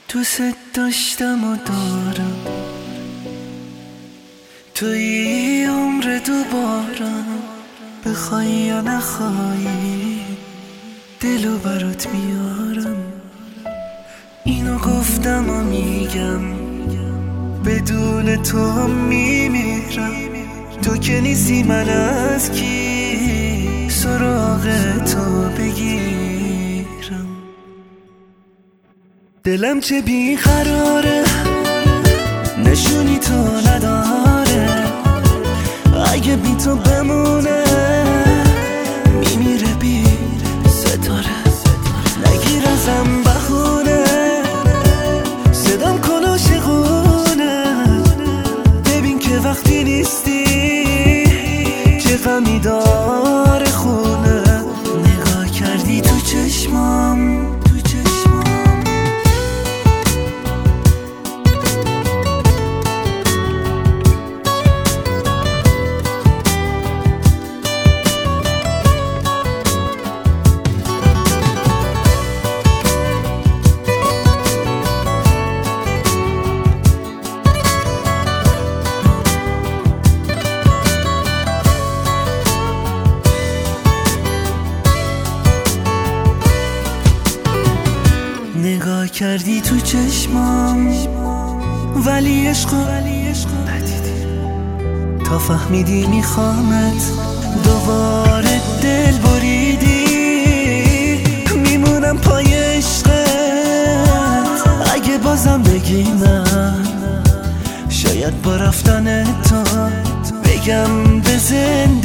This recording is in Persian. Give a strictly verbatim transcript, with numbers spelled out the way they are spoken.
دوست داشتم و دارم، توی عمر دوبارم، بخوای یا نخوایی دلو برات میارم. اینو گفتم و میگم بدون تو هم میمیرم. تو که نیستی من از کی سراغ تو بگیرم. دلم چه بیقراره نشونی تو نداره، اگه بی تو بمونه میمیره بی ستاره. نگیر ازم بخونه صدام کن عاشقونه، ببین که وقتی نیستی چه غمی داره خونه. نگاه کردی تو چشمام، نگاه کردی تو چشمام ولی عشقو ندیدی. تا فهمیدی میخوامت دوباره دل بریدی. میمونم پای عشقت اگه بازم بگی نه، شاید با رفتن تو بگم به زندگی